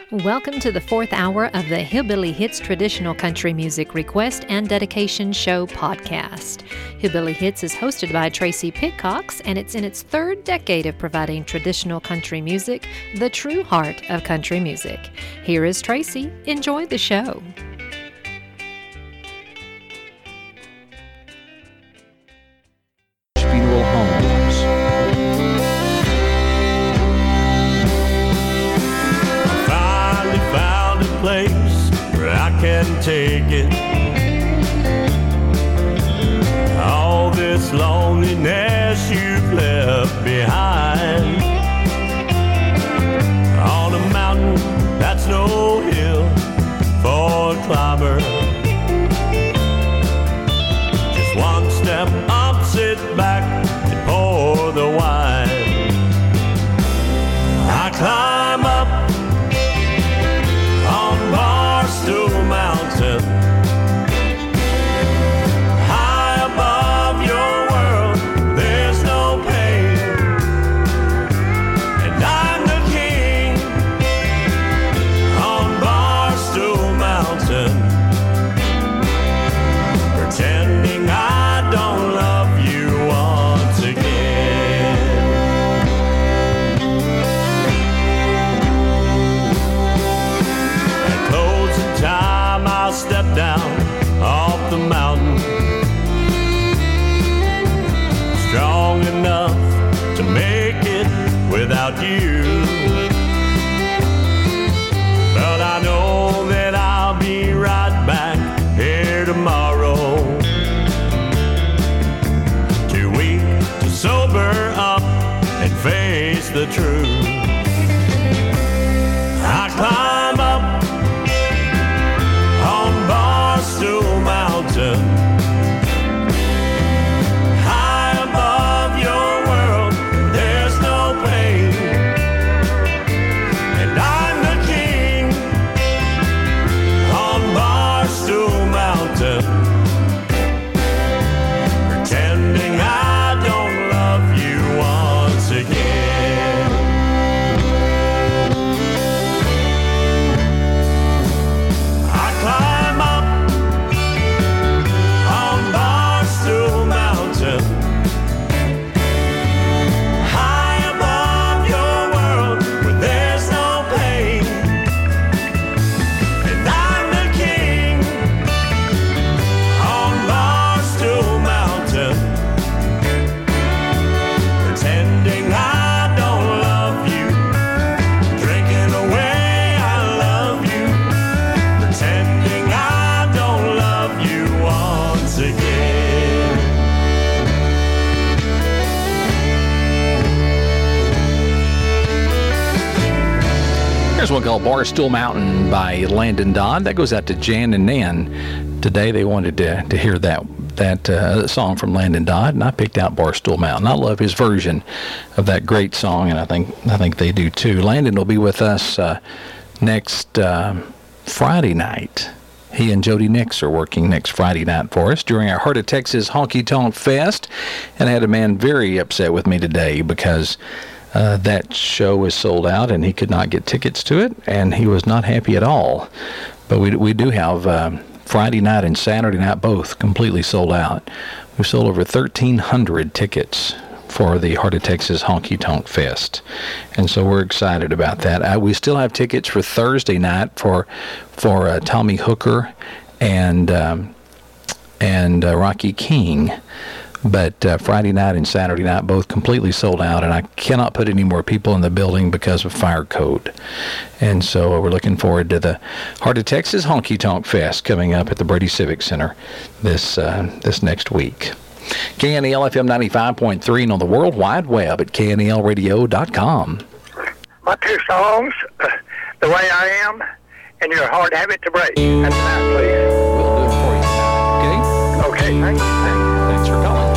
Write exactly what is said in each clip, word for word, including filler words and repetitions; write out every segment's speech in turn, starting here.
Welcome to the fourth hour of the Hillbilly Hits Traditional Country Music Request and Dedication Show podcast. Hillbilly Hits is hosted by Tracy Pitcox, and it's in its third decade of providing traditional country music, the true heart of country music. Here is Tracy. Enjoy the show. Funeral homes. Finally found a place where I can take it. All this loneliness you've left behind. On a mountain that's no hill for a climber. Just one step up, sit back and pour the wine. I climb up on Barstool Mountain, high above your world, there's no pain, and I'm the king on Barstool Mountain, pretending I don't love you once again. At closing time, I'll step down off the mountain, strong enough to make it without you. But I know that I'll be right back here tomorrow, too weak to sober up and face the truth. I climb up on Barstool Mountain, high above your world, there's no pain, and I'm the king on Barstool Mountain, pretending I don't love you once again. I climb up on Barstool Mountain, high above your world where there's no pain, and I'm the king on Barstool Mountain, pretending I don't love you, drinking away I love you, pretending I don't love you once again. Here's one called Barstool Mountain by Landon Dodd. That goes out to Jan and Nan. Today they wanted to, to hear that that uh, song from Landon Dodd, and I picked out Barstool Mountain. I love his version of that great song, and I think I think they do too. Landon will be with us uh, next uh, Friday night. He and Jody Nix are working next Friday night for us during our Heart of Texas Honky Tonk Fest. And I had a man very upset with me today because uh, that show was sold out and he could not get tickets to it, and he was not happy at all. But we we do have uh, Friday night and Saturday night both completely sold out. We've sold over thirteen hundred tickets for the Heart of Texas Honky Tonk Fest, and so we're excited about that. Uh, we still have tickets for Thursday night for for uh, Tommy Hooker and um, and uh, Rocky King, but uh, Friday night and Saturday night both completely sold out, and I cannot put any more people in the building because of fire code. And so we're looking forward to the Heart of Texas Honky Tonk Fest coming up at the Brady Civic Center this uh, this next week. K N E L F M ninety-five point three and on the World Wide Web at K N E L radio dot com. My two songs, uh, The Way I Am and Your Hard Habit to Break. That's that, please. We'll do it for you. Okay? Okay, thank you. Thanks for calling.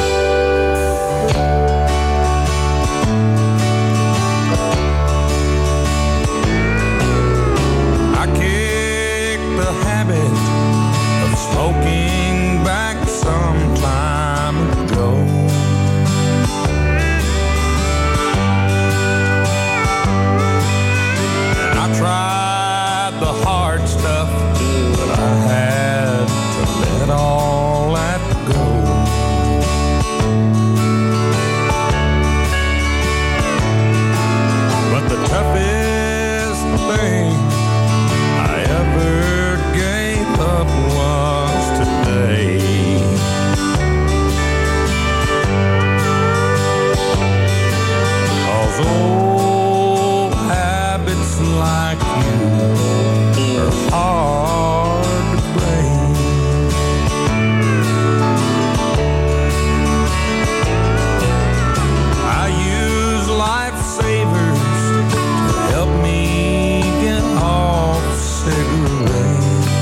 I kicked the habit of smoking back some time ago. And I tried like you are hard to break. I use lifesavers to help me get off cigarettes.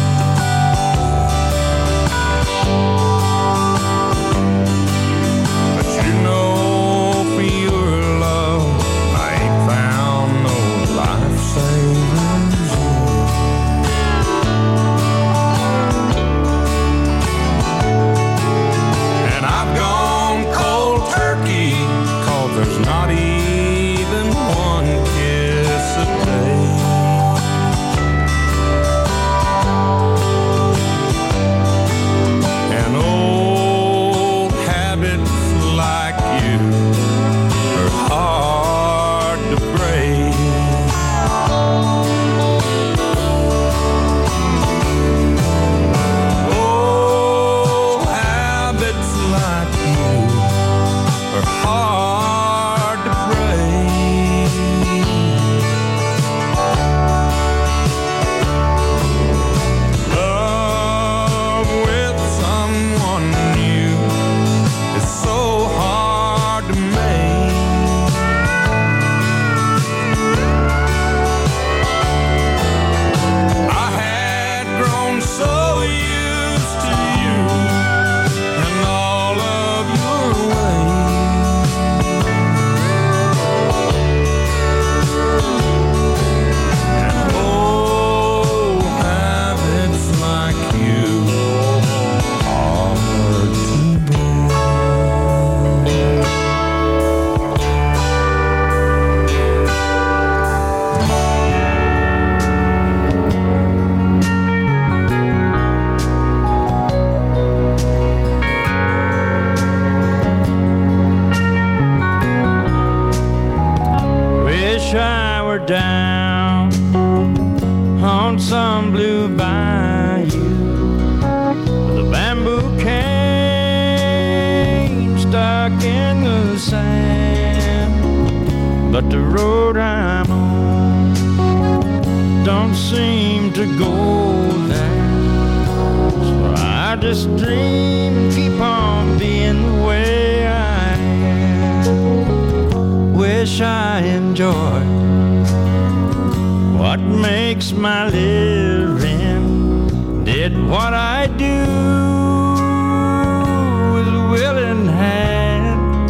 Down on some blue bayou with a bamboo cane stuck in the sand, but the road I'm on don't seem to go there, so I just dream and keep on being the way I am. Wish I enjoyed what makes my living, did what I do with a willing hand.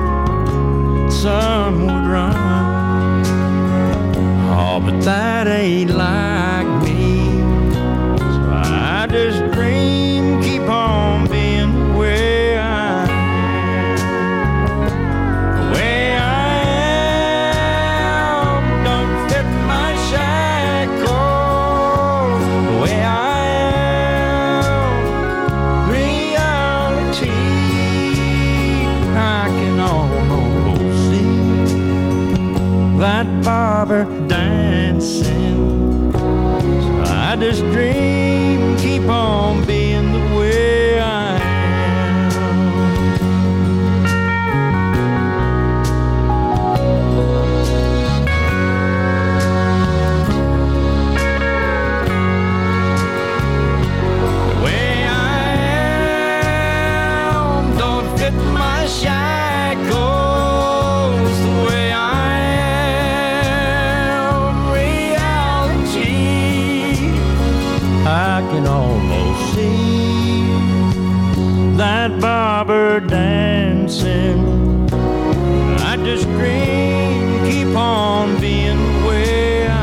Some would run, oh, but that ain't like me, so I just dream, keep on being the way I am. The way I am don't fit my shackles, the way I am, reality, I can almost see that barber dancing, so I just dream, keep on being the way I barber dancing, I just dream, keep on being the way I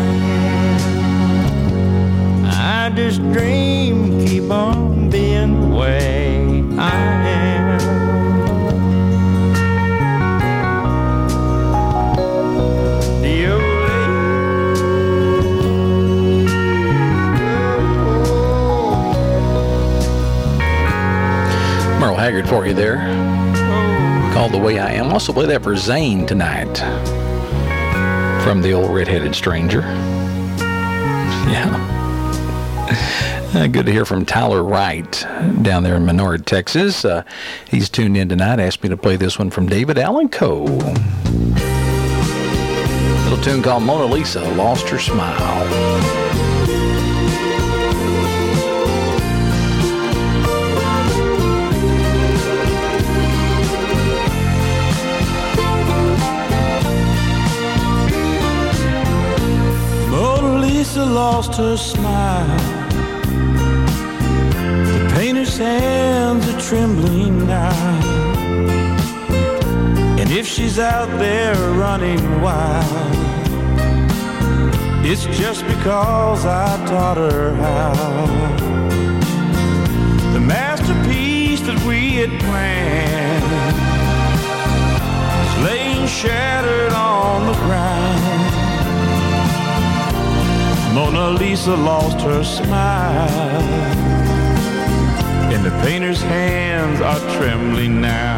am. I just dream, keep on being the way I am. Merle Haggard for you there, called The Way I Am. Also play that for Zane tonight from the old Red-Headed Stranger. Yeah. Uh, good to hear from Tyler Wright down there in Menard, Texas. Uh, he's tuned in tonight. Asked me to play this one from David Allan Coe. A Little tune called Mona Lisa Lost Her Smile. Mona Lisa lost her smile. The painter's hands are trembling now. And if she's out there running wild, it's just because I taught her how. The masterpiece that we had planned is laying shattered on the ground. Mona Lisa lost her smile, and the painter's hands are trembling now.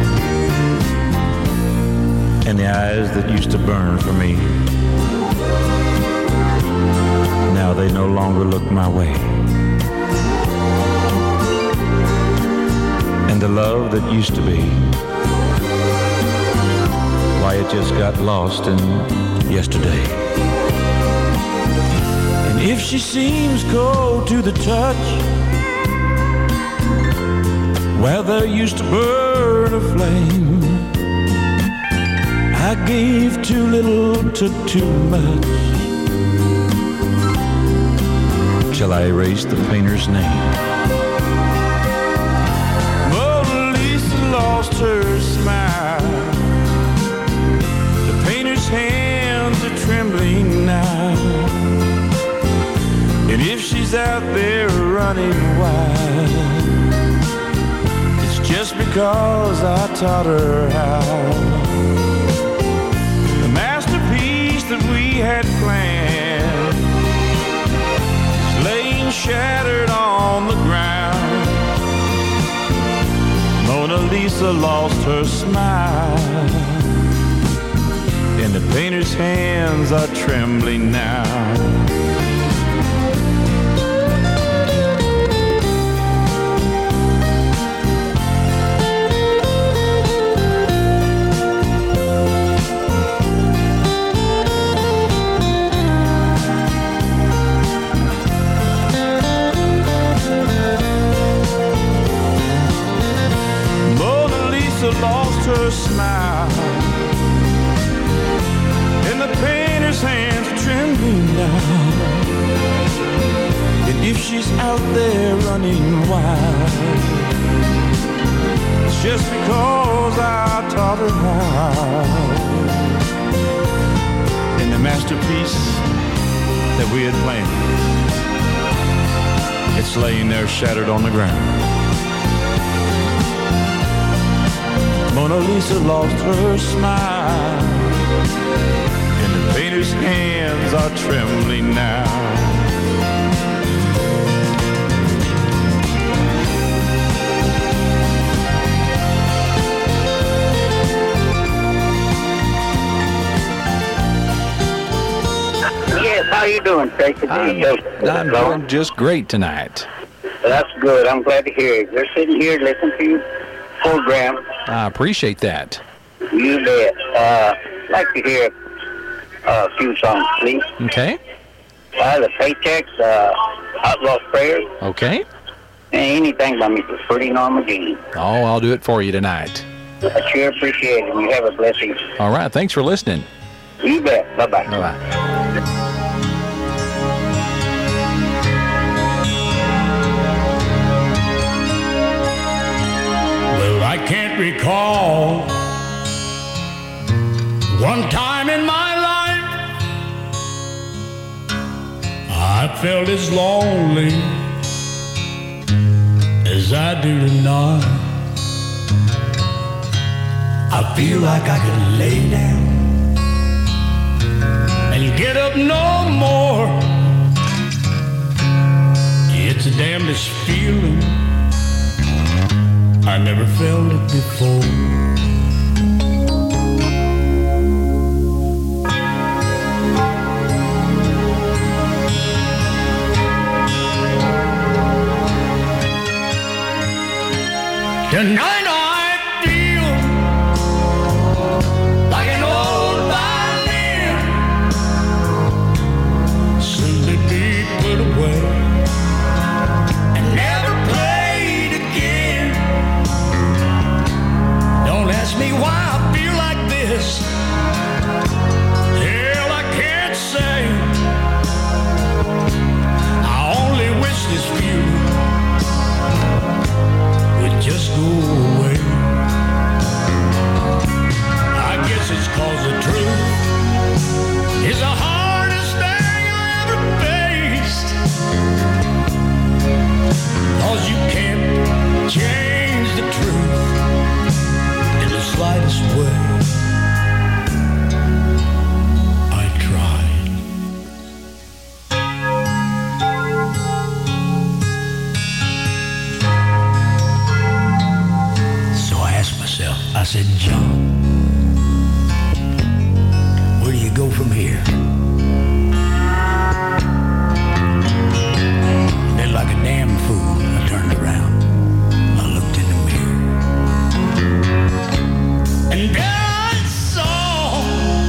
And the eyes that used to burn for me, now they no longer look my way. And the love that used to be, why, it just got lost in yesterday. And if she seems cold to the touch, where there used to burn a flame, I gave too little, took too much, till I erased the painter's name. Mona Lisa lost her smile. The painter's hands are trembling now. And if she's out there running wild, it's just because I taught her how. That we had planned is laying shattered on the ground. Mona Lisa lost her smile, and the painter's hands are trembling now. Lost her smile, and the painter's hands are trembling now. And if she's out there running wild, it's just because I taught her how. And the masterpiece that we had planned, it's laying there shattered on the ground. Mona Lisa lost her smile, and the painter's hands are trembling now. Yes, how you doing, Tracy? I'm, I'm doing just great tonight. That's good. I'm glad to hear it. They're sitting here listening to you program. I appreciate that. You bet. Uh, like to hear uh, a few songs, please. Okay. Uh, the Paychecks, uh, Outlaw Prayers. Okay. And anything by Mister Freddie Norman Jean. Oh, I'll do it for you tonight. I sure appreciate it. You have a blessed evening. All right. Thanks for listening. You bet. Bye-bye. Bye-bye. I can't recall one time in my life I felt as lonely as I do tonight. I feel like I could lay down and get up no more. It's the damnedest feeling, I never felt it before. Tonight I feel like an old violin said, John, where do you go from here? Then like a damn fool, I turned around. I looked in the mirror. And there I saw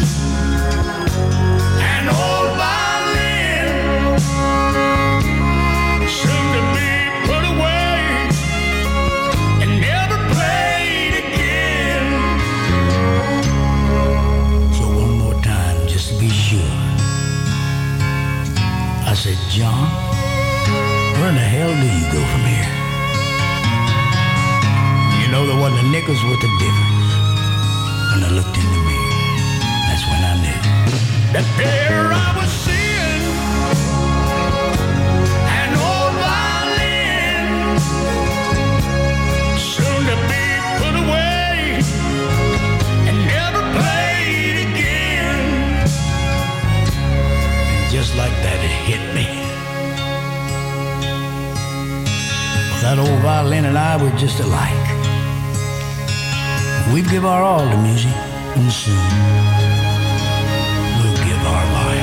an old violin, soon to be put away and never played again. So one more time, just to be sure, I said, John, where in the hell do you go from here? You know there wasn't a nickel's worth of difference. When I looked in the mirror, that's when I knew that there I was seeing an old violin, soon to be put away and never played again. And just like that, it hit me. That old violin and I were just alike. We'd give our all to music, and soon we'll give our life.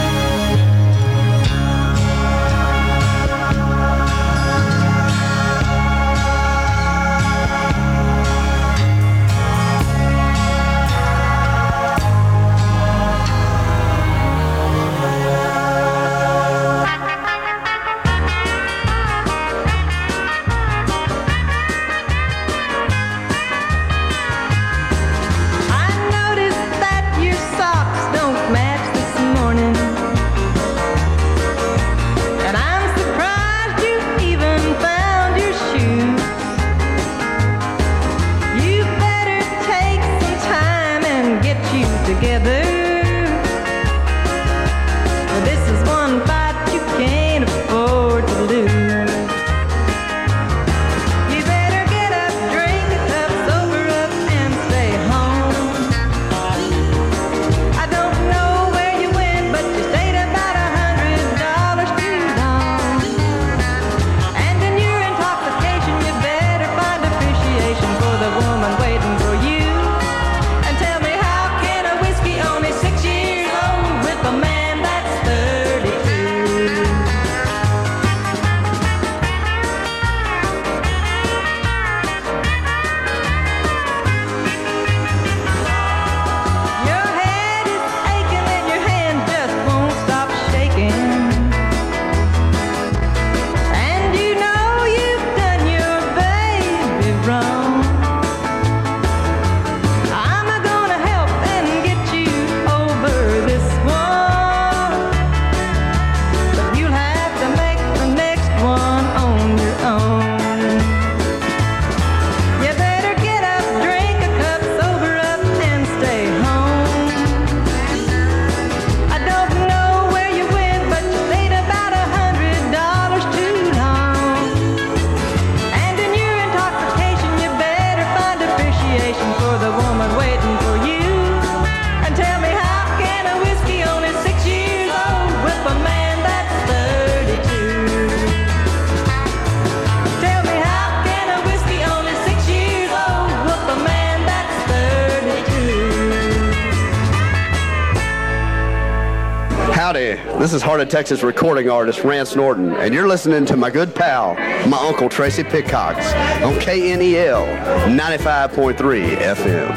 Howdy, this is Heart of Texas recording artist Rance Norton, and you're listening to my good pal, my uncle Tracy Pitcox, on K N E L ninety-five point three F M.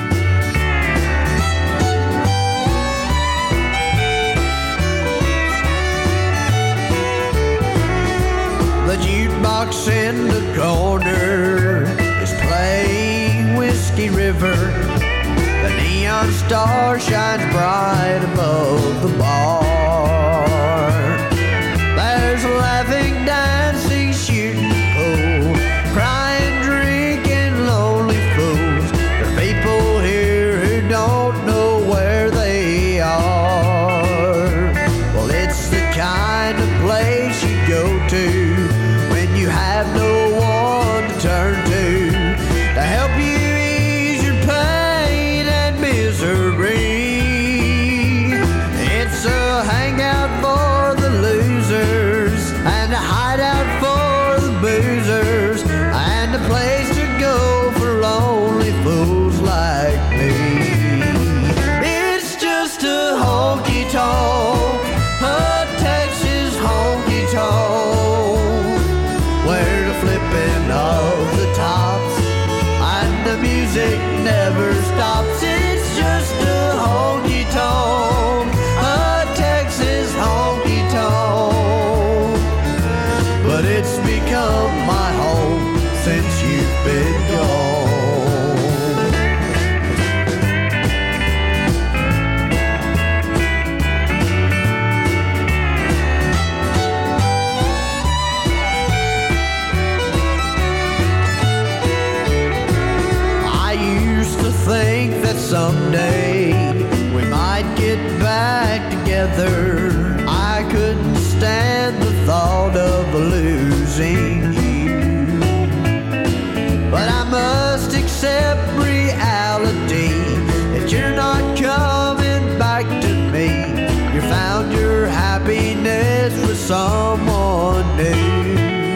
The jukebox in the corner is playing Whiskey River. The neon star shines bright above the bar. There's laughing, dancing, shooting pool, crying, drinking, lonely fools. There are people here who don't know where they are. Well, it's the kind of place you go to when you have no one to turn to to help you ease your pain and misery. It's a hangout for the losers and a hideout for the boozers and a place to go for lonely fools like best with someone new.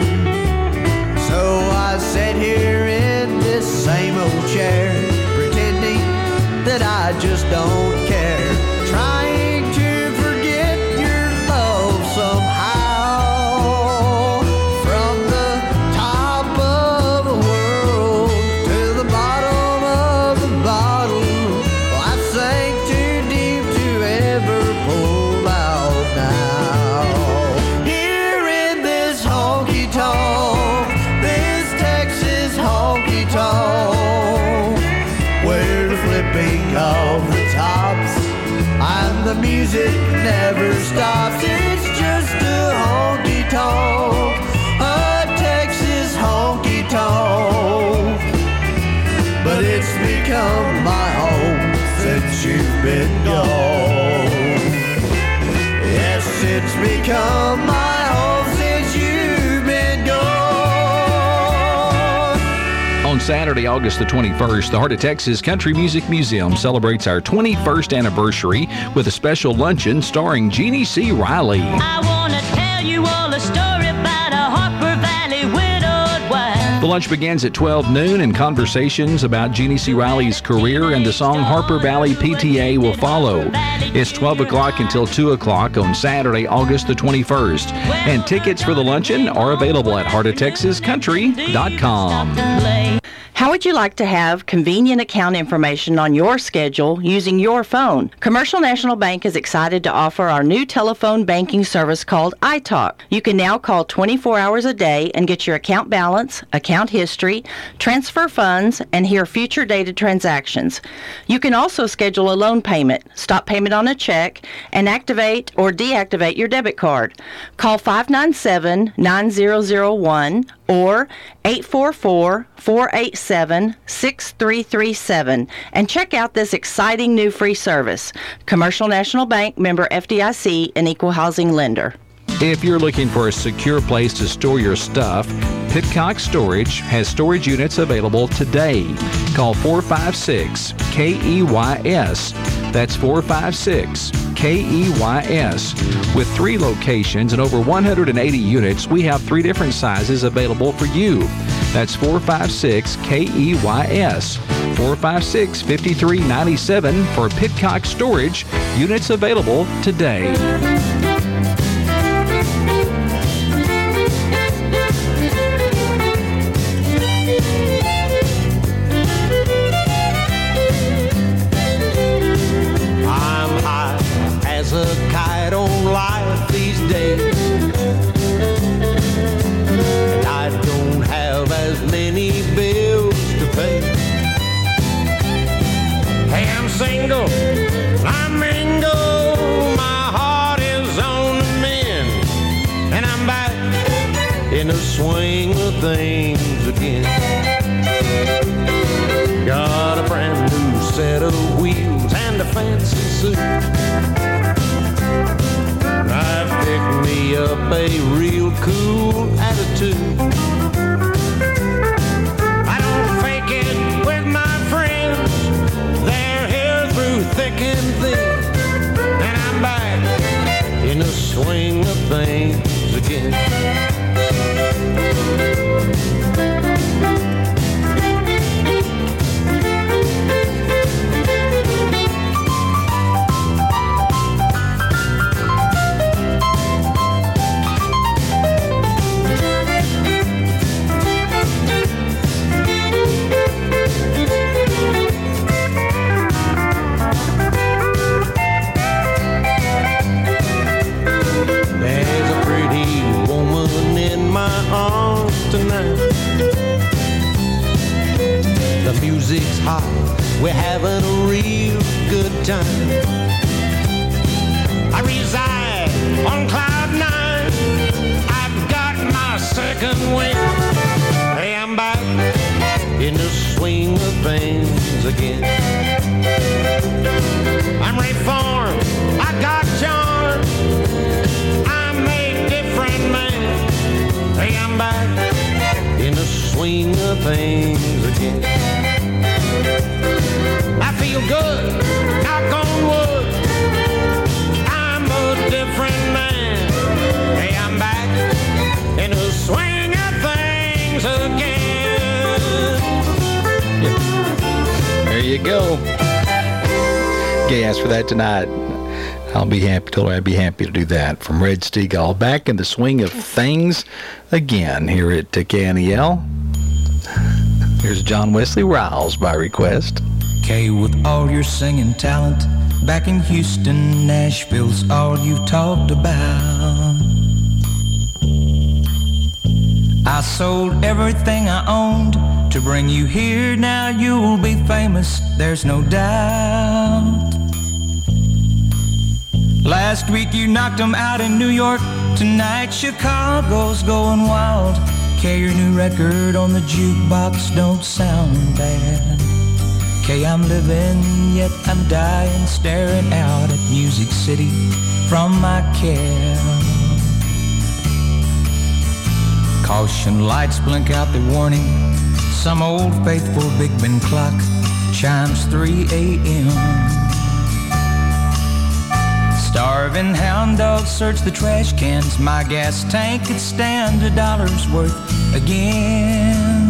So I sat here in this same old chair, pretending that I just don't care, trying to forget your love somehow. From the top of the world to the bottom of the bottle, well, I sank too deep to ever pull out now. Here in this honky tonk, this Texas honky tonk, where the flipping of the tops and the music never stops. It's just a honky tonk, a Texas honky tonk, but it's become my home since you've been gone. Yes, it's become my home since you've been gone. On Saturday, August the twenty-first, the Heart of Texas Country Music Museum celebrates our twenty-first anniversary with a special luncheon starring Jeannie C. Riley. I want to tell you all a story about a Harper Valley widowed wife. The lunch begins at twelve noon, and conversations about Jeannie C. Riley's career and the song Harper Valley P T A will follow. It's twelve o'clock until two o'clock on Saturday, August the twenty-first. And tickets for the luncheon are available at heart of texas country dot com. How would you like to have convenient account information on your schedule using your phone? Commercial National Bank is excited to offer our new telephone banking service called iTalk. You can now call twenty-four hours a day and get your account balance, account history, transfer funds, and hear future dated transactions. You can also schedule a loan payment, stop payment on a check, and activate or deactivate your debit card. Call five nine seven, nine zero zero one or eight four four, four eight seven, six three three seven and check out this exciting new free service. Commercial National Bank, member F D I C, an equal housing lender. If you're looking for a secure place to store your stuff, Pitcock Storage has storage units available today. Call four five six K E Y S. That's four five six K E Y S. With three locations and over one hundred eighty units, we have three different sizes available for you. That's four five six K E Y S. four five six, five three nine seven for Pitcock Storage. Units available today. A kite on life these days, and I don't have as many bills to pay. Hey, I'm single, I'm mingle, my heart is on the mend, and I'm back in the swing of things again. Got a brand new set of wheels and a fancy suit. I've picked me up a real cool attitude. I don't fake it with my friends. They're here through thick and thin. And I'm back in the swing of things again. The music's hot, we're having a real good time. I reside on cloud nine, I've got my second wind. Hey, I'm back in the swing of things again. I'm reformed, I got charm, I'm a different man. Hey, I'm back in the swing of things again. I feel good, knock on wood, I'm a different man. Kay asked for that tonight. I'll be happy. Told her I'd be happy to do that. From Red Steagall, back in the swing of things again here at K N E L. Here's John Wesley Riles by request. Kay, with all your singing talent, back in Houston, Nashville's all you've talked about. I sold everything I owned to bring you here. Now you'll be famous, there's no doubt. Last week you knocked 'em out in New York. Tonight Chicago's going wild. Kay, your new record on the jukebox don't sound bad. Kay, I'm living, yet I'm dying, staring out at Music City from my cab. Caution lights blink out the warning. Some old faithful Big Ben clock chimes three a.m. Starving hound dogs search the trash cans. My gas tank could stand a dollar's worth again.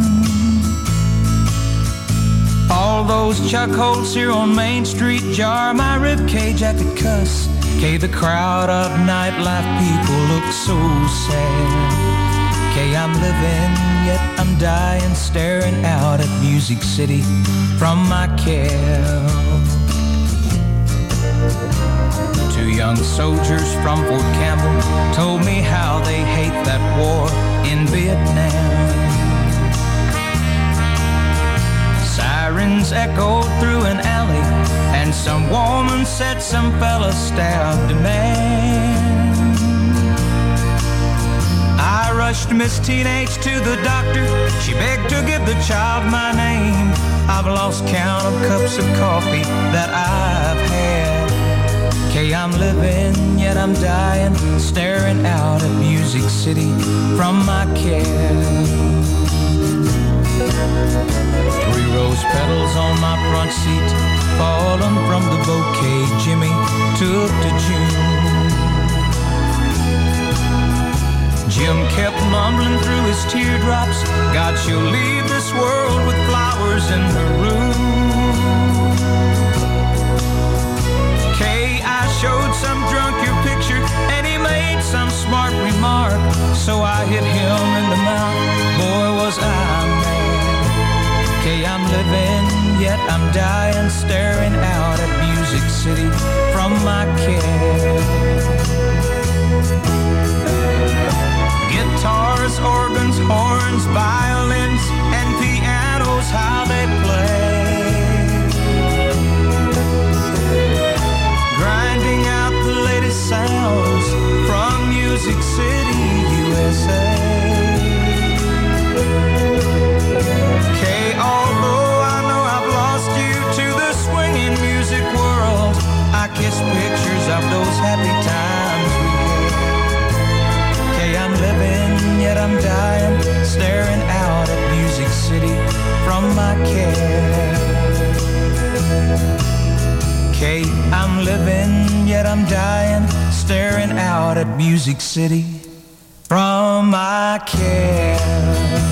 All those chuck holes here on Main Street jar my ribcage, I could cuss. Kay, the crowd of nightlife people look so sad. Kay, I'm living, yet I'm dying, staring out at Music City from my cab. Two young soldiers from Fort Campbell told me how they hate that war in Vietnam. Sirens echoed through an alley, and some woman said some fella stabbed a man. I rushed Miss Teenage to the doctor. She begged to give the child my name. I've lost count of cups of coffee that I've had. Kay, I'm living, yet I'm dying, staring out at Music City from my cab. Three rose petals on my front seat, fallen from the bouquet Jimmy took to June. Jim kept mumbling through his teardrops, God, she'll leave this world with flowers in her room. Kay, I showed some drunk your picture, and he made some smart remark, so I hit him in the mouth, boy was I mad. Kay, I'm living, yet I'm dying, staring out at Music City from my cab. Guitars, organs, horns, violins, and pianos, how they play. Grinding out the latest sounds from Music City, U S A. Kay, although I know I've lost you to the swinging music world, I kiss pictures of those happy times we had. Kay, I'm living, yet I'm dying, staring out at Music City from my cab. Kay, I'm living, yet I'm dying, staring out at Music City from my cab.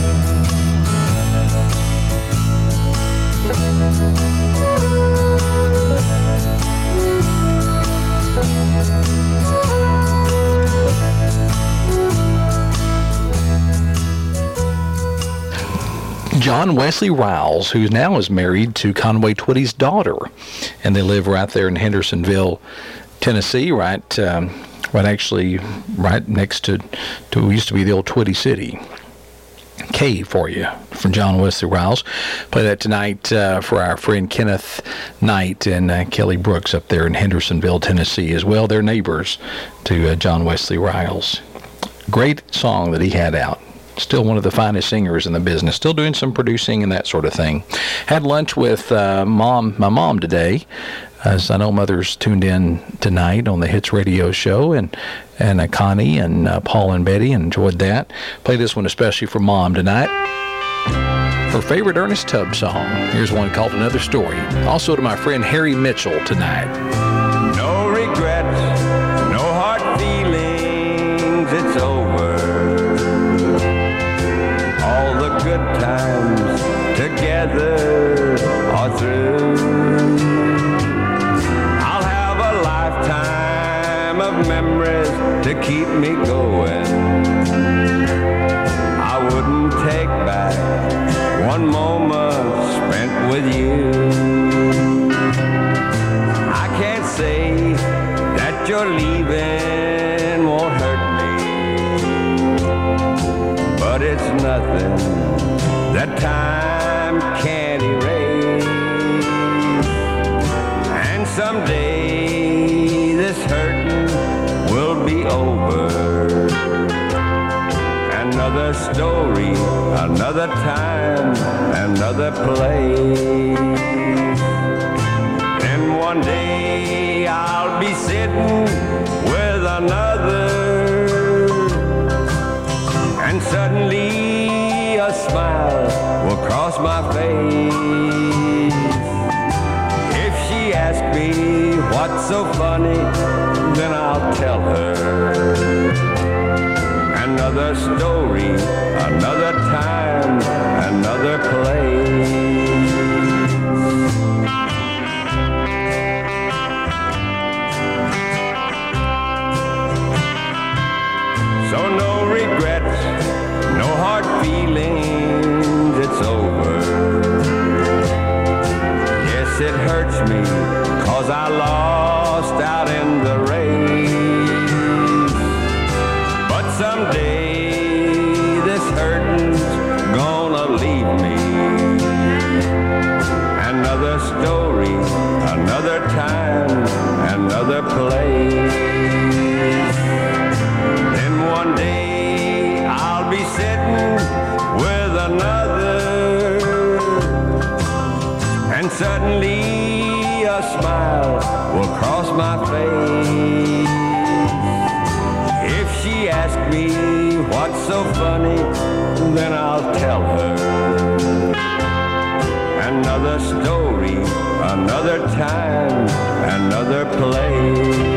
John Wesley Riles, who now is married to Conway Twitty's daughter, and they live right there in Hendersonville, Tennessee, right, um, right actually right next to, to what used to be the old Twitty City. K for you from John Wesley Riles. Play that tonight uh, for our friend Kenneth Knight and uh, Kelly Brooks up there in Hendersonville, Tennessee as well. They're neighbors to uh, John Wesley Riles. Great song that he had out. Still one of the finest singers in the business. Still doing some producing and that sort of thing. Had lunch with uh, mom, my mom today, as I know Mother's tuned in tonight on the Hits Radio Show, and and uh, Connie and uh, Paul and Betty, and enjoyed that. Play this one especially for Mom tonight. Her favorite Ernest Tubb song. Here's one called Another Story. Also to my friend Harry Mitchell tonight. No regrets, no hard feelings, it's over. All the good times together are through. nothing that time can't erase. And someday this hurting will be over. Another story, another time, another place. Then one day I'll be sitting with another, and suddenly a smile will cross my face. If she asks me what's so funny, then I'll tell her. Another story, another time, another place. So no regrets, no hard feelings, it's over. Yes, it hurts me, 'cause I lost out in the race. But someday this hurting's gonna leave me. Another story, another time, another place. Then one day I'll be sitting with another, and suddenly a smile will cross my face. If she asks me what's so funny, then I'll tell her. Another story, another time, another place.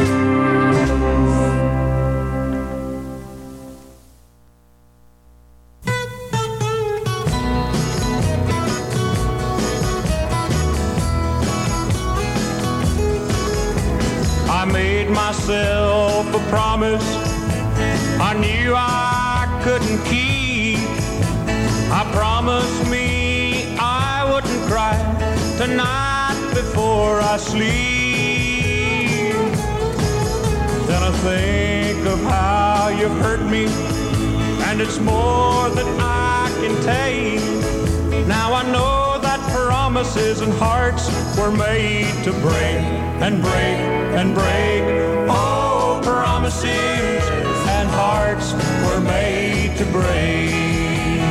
I made myself a promise I knew I couldn't keep. I promised me I wouldn't cry tonight before I sleep. Then I think of how you've hurt me, and it's more than I can take. Now I know that promises and hearts were made to break and break and break. Oh, promises and hearts were made to break.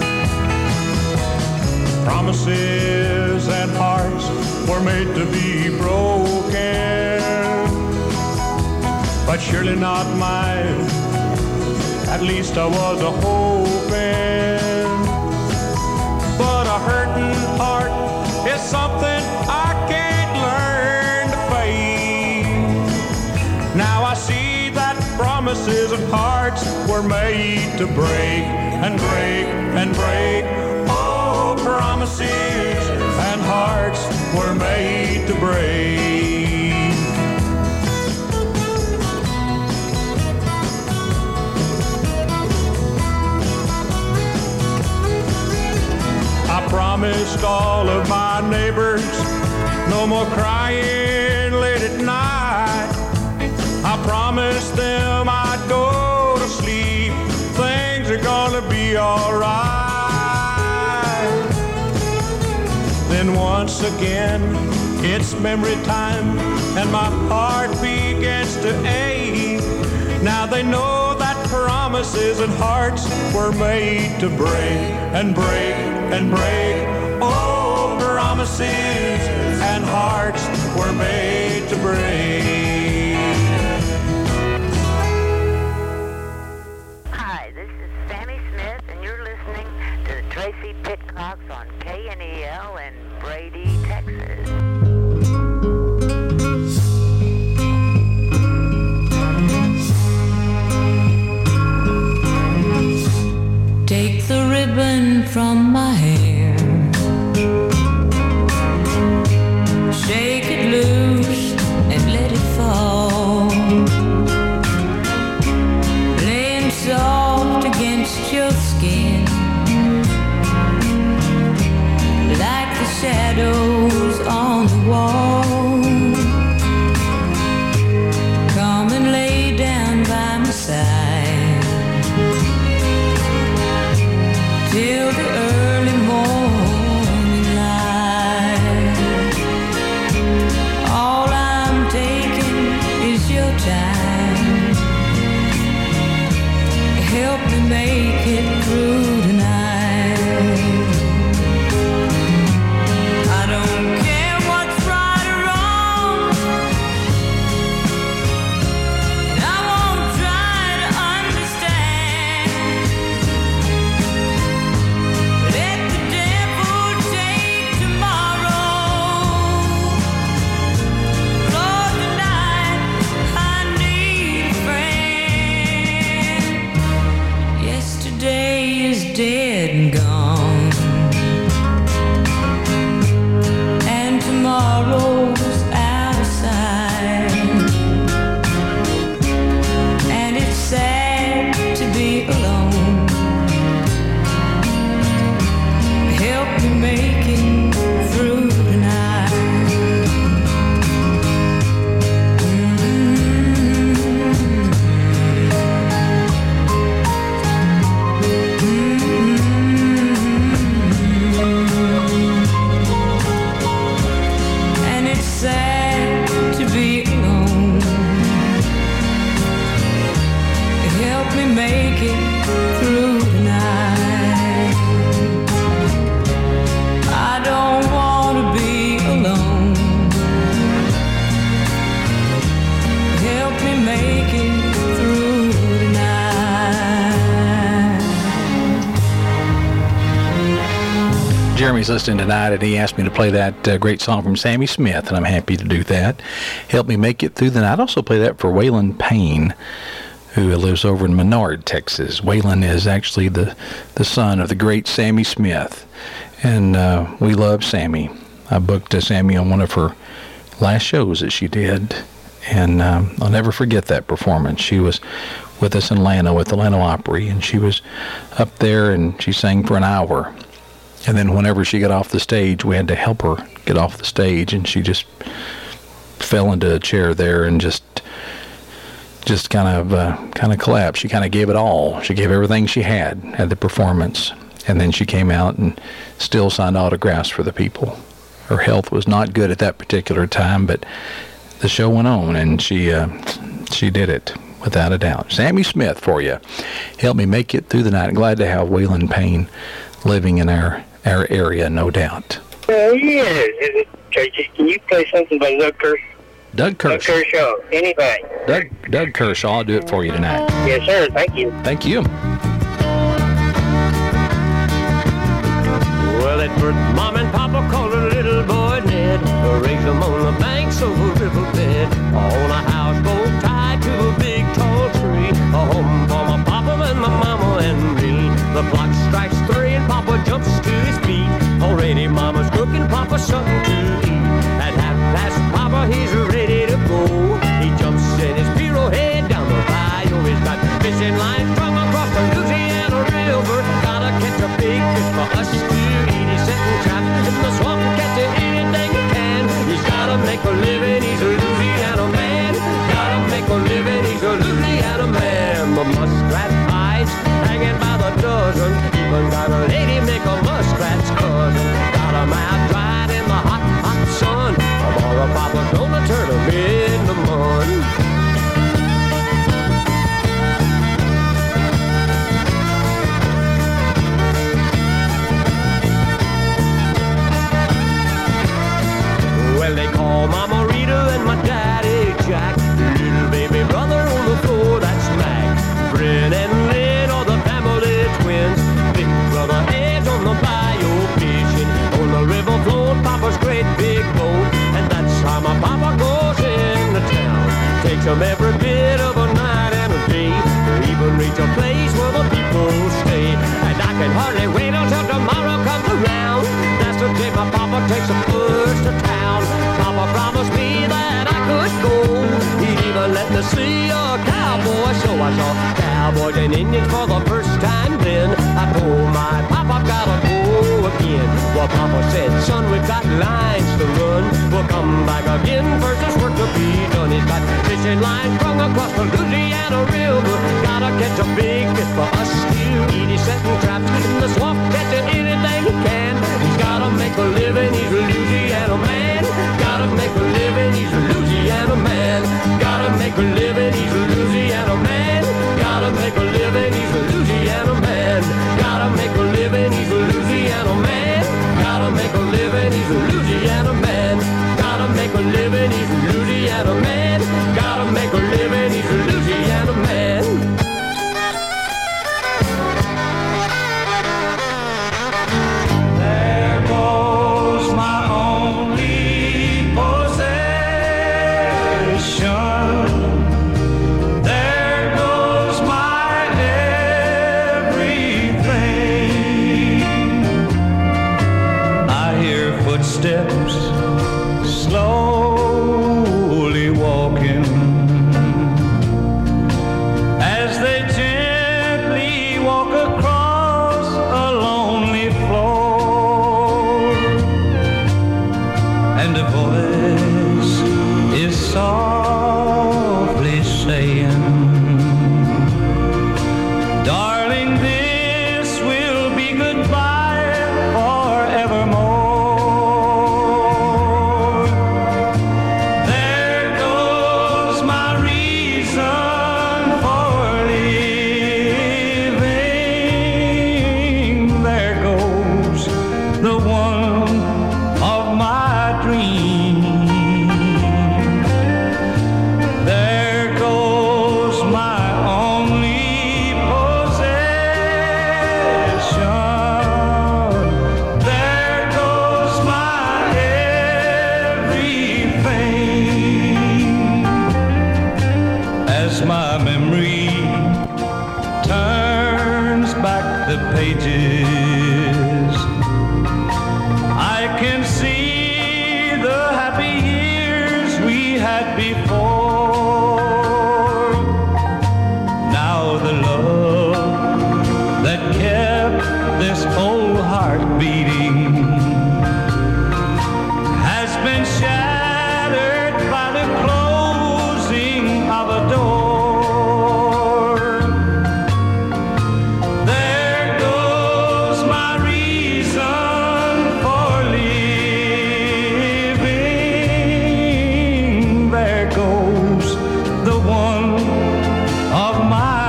Promises and hearts were made to be broken, but surely not mine. At least I was a hoping. But a hurting heart is something I can't learn to fake. Now I see that promises and hearts were made to break and break and break. Oh, promises and hearts were made to break. I promised all of my neighbors no more crying late at night. I promised them I'd go to sleep. Things are gonna be all right. Then once again, it's memory time, and my heart begins to ache. Now they know that promises and hearts were made to break and break and break. Oh, promises and hearts were made to break. Hi, this is Sammy Smith, and you're listening to the Tracy Pitcox on K N E L in Brady, Texas. Take the ribbon from my hair, shake it loose and let it fall, laying soft against your skin, like the shadows on the wall. Come and lay down by my side, dead and gone, and tomorrow's out of sight, and it's sad to be alone. Help me make it through the night. And it's sad to be alone. Help me make it through the night. I don't want to be alone. Help me make it through the night. Jeremy's listening tonight, and he asked me to play that uh, great song from Sammy Smith, and I'm happy to do that. Help me make it through the night. I'd also play that for Waylon Payne, who lives over in Menard, Texas. Waylon is actually the, the son of the great Sammy Smith, and uh, we love Sammy. I booked uh, Sammy on one of her last shows that she did, and um, I'll never forget that performance. She was with us in Atlanta with Atlanta Opry, and she was up there, and she sang for an hour. And then whenever she got off the stage, we had to help her get off the stage, and she just fell into a chair there and just just kind of uh, kind of collapsed. She kind of gave it all. She gave everything she had at the performance, and then she came out and still signed autographs for the people. Her health was not good at that particular time, but the show went on, and she uh, she did it without a doubt. Sammy Smith for you. Help me make it through the night. Glad to have Waylon Payne living in our our area, no doubt. Oh, yes. Tracy, can you play something by Doug Kershaw? Doug Kershaw. Doug Kershaw, anything. Doug, Doug Kershaw, I'll do it for you tonight. Yes, sir. Thank you. Thank you. Well, at first, Mom and Papa called a little boy Ned, raised him on the banks of a riverbed, on a houseboat tied to a big tall tree, a home for my Papa and my Mama and me. The clock strikes three and Papa jumps to his feet. Already Mama's cooking Papa something to eat. At half past Papa, he's ready to go. He jumps in his bureau head down the bayou. He's got fishing lines strung across the Louisiana River. Gotta catch a big fish for us to eat. He's setting traps in the swamp, catching anything he can. He's gotta make a living, he's a Louisiana man. Gotta make a living, he's a Louisiana man. The muskrat eyes hanging by the dozen. Even got a lady make a muskrat's cousin. Got him out dried in the hot, hot sun. Tomorrow Papa's gonna turn him into mud. Well, they call Mama Rita and my daddy Jack. Little baby brother on the floor, that's Mac. Bryn and Lynn are the family twins. Big brother Ed's on the bayou fishing. On the river float, Papa's great big boat. And that's how my Papa goes into town. Takes him every bit of a night and a day, to even reach a place where the people stay. And I can hardly wait until tomorrow comes around. That's the day my Papa takes him first to town. Papa promised me that I could go. He'd even let me see a cowboy show. I saw cowboys and Indians for the first time then. I told my Papa I've gotta go again. Well, Papa said, son, we've got lines to run. We'll come back again, first there's work to be done. He's got fishing lines strung across the Louisiana River. Gotta catch a big fish for us to eat. He's setting traps in the swamp, catching anything he can. He's gotta make a living, he's a Louisiana man. Gotta make a living, he's a Louisiana man. Gotta make a living, he's a Louisiana man. Gotta make a living, he's a Louisiana man. Gotta make a living, he's a Louisiana man. Gotta make a living, he's a Louisiana man. Gotta make a living, he's a Louisiana man. Gotta make a living, he's a Louisiana man. There goes my only possession. There goes my the pages. I can see the happy years we had before. Now the love that kept this old heart beating has been shattered by the closing of a door. There goes my reason for living. There goes the one of my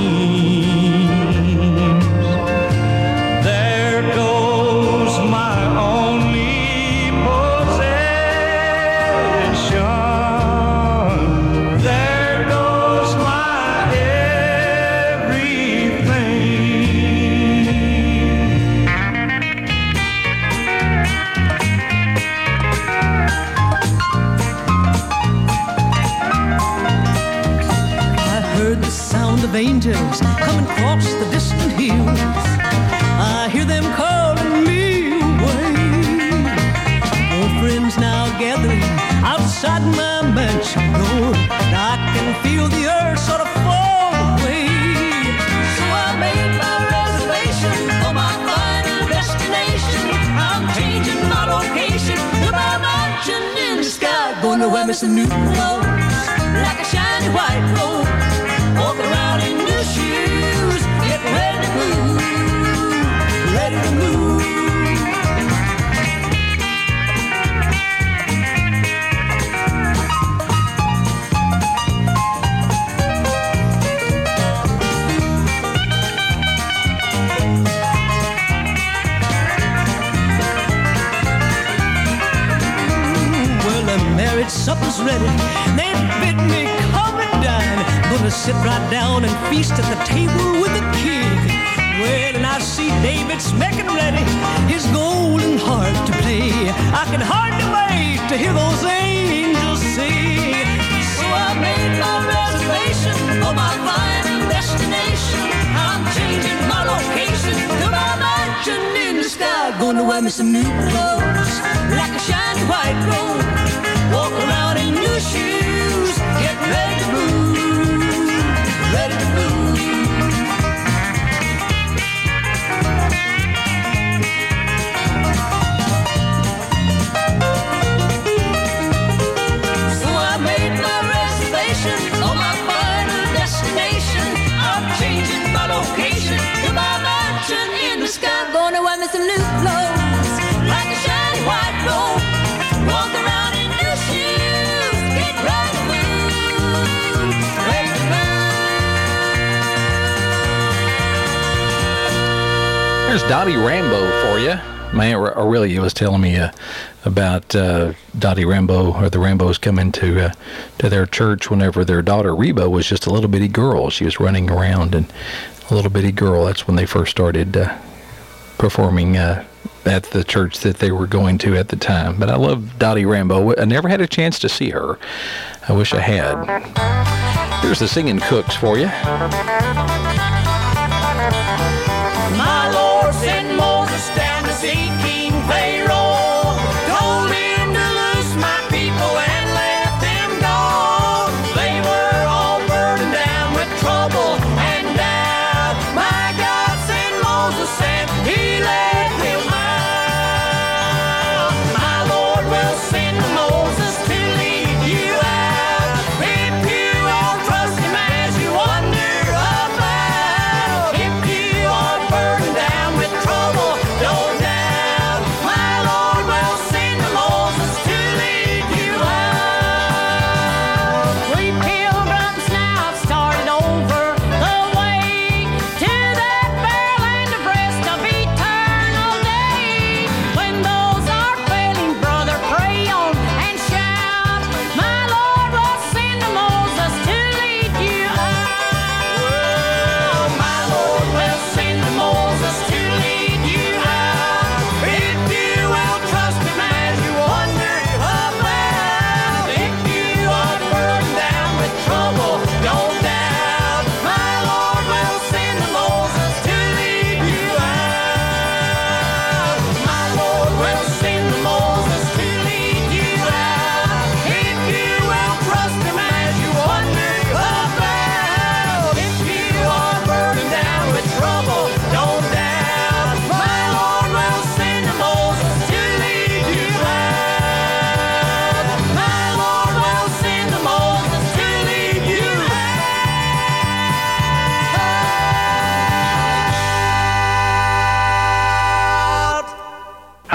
dreams. There goes my only possession. There goes my everything. I heard the sound of angels coming across the distant hills. I hear them calling me away. Old friends now gathering outside my mansion door, and I can feel the earth sort of fall away. So I made my reservation for my final destination. I'm changing my location to my mansion in the sky. Gonna wear me some new clothes, like a shiny white robe. Walk around in new shoes, get ready to move, ready to move. Well, the marriage supper's ready. They bid me come and dine. Gonna sit right down and feast at the table with the king. Well, and I see David's making ready his golden harp to play. I can hardly wait to hear those angels sing. So I made my reservation for my final destination. I'm changing my location to my mansion in the sky. Gonna wear me some new clothes, like a shiny white robe. Walk around in new shoes, get ready to move, ready to move. So I made my reservation for my final destination. I'm changing my location to my mansion in the sky. Gonna wear me some new clothes, like a shiny white robe. Walk around in new shoes, get ready to move, ready to move. There's Dottie Rambo for you. Man, Aurelia was telling me uh, about uh, Dottie Rambo, or the Rambos coming to uh, to their church whenever their daughter Reba was just a little bitty girl. She was running around, and a little bitty girl. That's when they first started uh, performing uh, at the church that they were going to at the time. But I love Dottie Rambo. I never had a chance to see her. I wish I had. Here's the Singing Cooks for you. My Lord sent Moses down to see King Pharaoh. Told him to loose my people and let them go. They were all burdened down with trouble and doubt. My God sent Moses and he led them out. My Lord will send Moses to lead you out. If you all trust him as you wander about.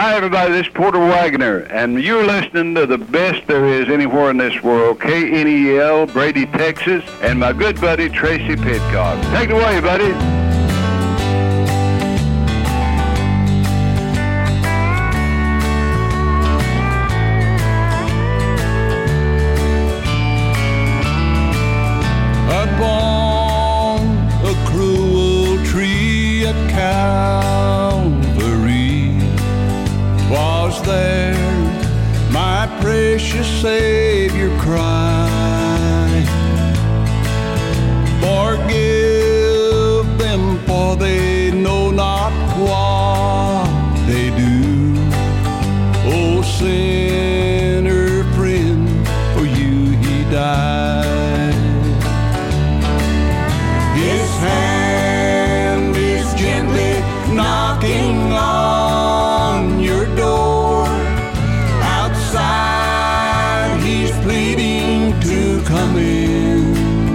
Hi, everybody. This is Porter Wagner, and you're listening to the best there is anywhere in this world, K N E L, Brady, Texas, and my good buddy, Tracy Pitcock. Take it away, buddy. Up on a cruel tree at Calvary was there my precious Savior cry. Forgive them, for they know not what they do. Oh, sinner friend, for you he died. His hand is gently knocking on your door. Outside he's pleading to come in.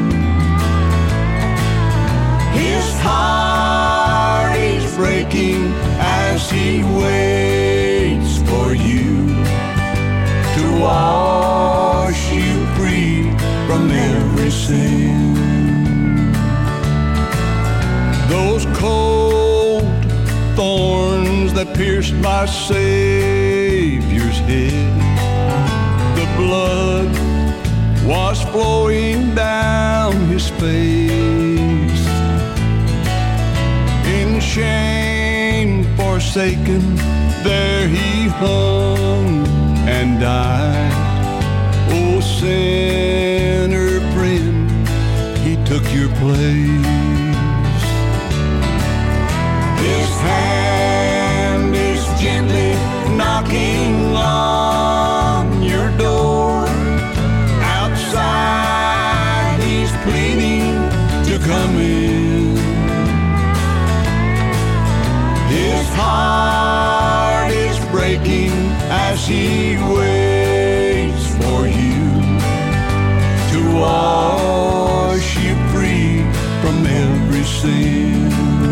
His heart is breaking as he waits for you to wash you free from every sin. Those cold thorns that pierced my Savior's head, the blood was flowing down his face. In shame forsaken, there he hung and died. Oh, sinner friend, he took your place. His hand is gently knocking on your door. Outside he's pleading to come in. His heart is breaking as he waits for you to wash you free from every sin.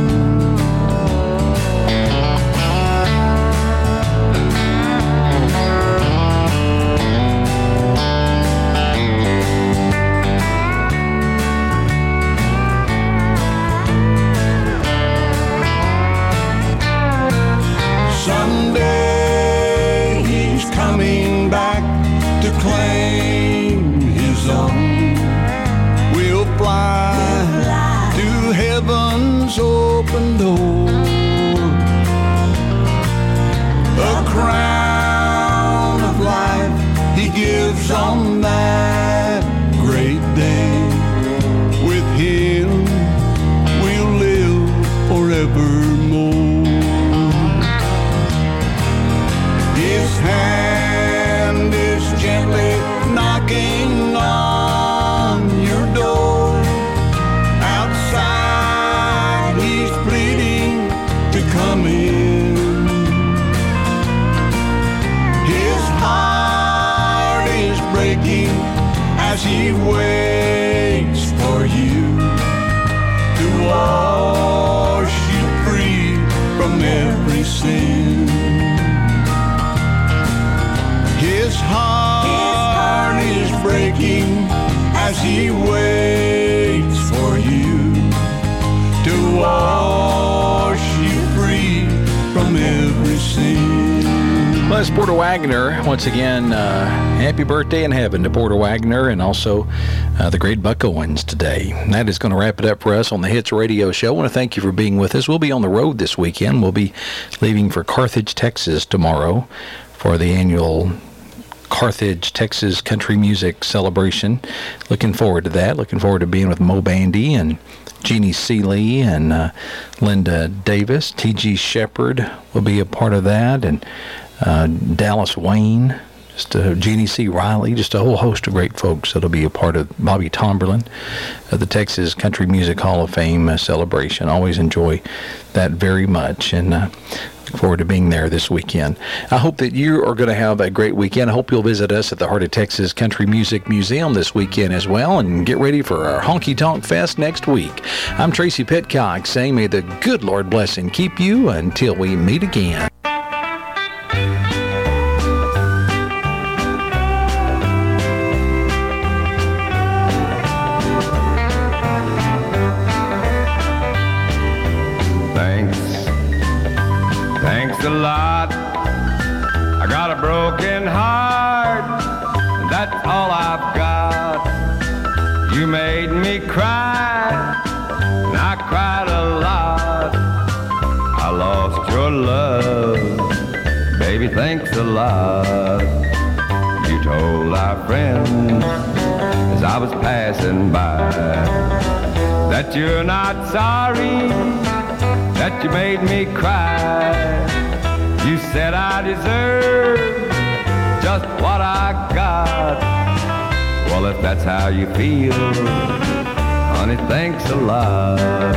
Someday he's coming back to claim his own. We'll fly, we'll fly to heaven's open door. A crown of life he gives on that great day. With him we'll live forevermore. His hand is gently knocking on your door. Outside he's pleading to come in. His heart is breaking as he waits for you to wash you free from every sin. His heart is breaking as he waits for you to wash you free from every sin. Les Porter Wagner, once again, uh, happy birthday in heaven to Porter Wagner and also uh, the great Buck Owens today. And that is going to wrap it up for us on the Hits Radio Show. I want to thank you for being with us. We'll be on the road this weekend. We'll be leaving for Carthage, Texas tomorrow for the annual Carthage, Texas Country Music Celebration. Looking forward to that. Looking forward to being with Mo Bandy and Jeannie Seeley and uh, Linda Davis. T G Shepherd will be a part of that, and uh, Dallas Wayne, just uh, Jeannie C. Riley, just a whole host of great folks that'll be a part of Bobby Tomberlin of the Texas Country Music Hall of Fame uh, celebration. Always enjoy that very much, and uh, look forward to being there this weekend. I hope that you are going to have a great weekend. I hope you'll visit us at the Heart of Texas Country Music Museum this weekend as well, and get ready for our Honky Tonk Fest next week. I'm Tracy Pitcock saying may the good Lord bless and keep you until we meet again. thanks a lot. I got a broken heart, and that's all I've got. You made me cry, and I cried a lot. I lost your love, baby, thanks a lot. You told our friends as I was passing by that you're not sorry, that you made me cry. You said I deserve just what I got. Well, if that's how you feel, honey, thanks a lot.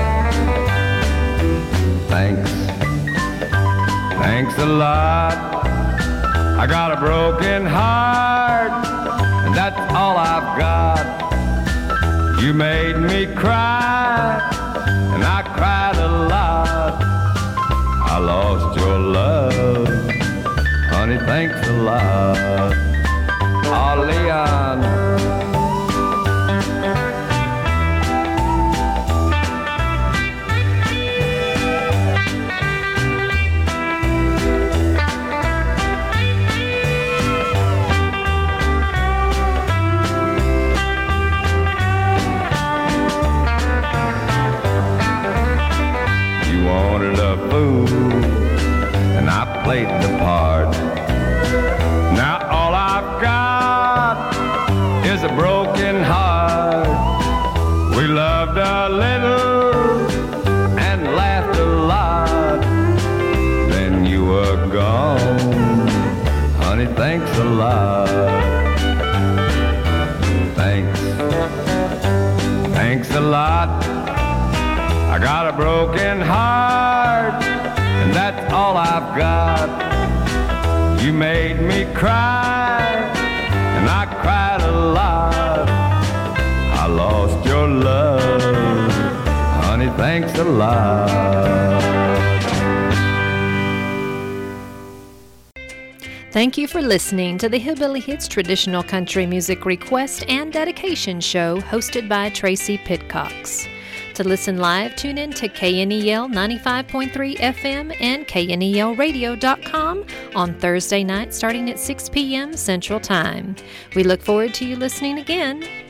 Thanks, thanks a lot. I got a broken heart, and that's all I've got. You made me cry, and I cried a lot. I lost your love, honey, thanks a lot. Oh, Leon. Wanted a fool, and I played the part. Now all I've got is a broken heart. We loved a little and laughed a lot. Then you were gone, honey, thanks a lot. Thanks, thanks a lot. I got a broken heart, and that's all I've got. You made me cry, and I cried a lot. I lost your love, honey, thanks a lot. Thank you for listening to the Hillbilly Hits Traditional Country Music Request and Dedication Show hosted by Tracy Pitcox. To listen live, tune in to K N E L ninety-five point three F M and K N E L radio dot com on Thursday night starting at six p.m. Central Time. We look forward to you listening again.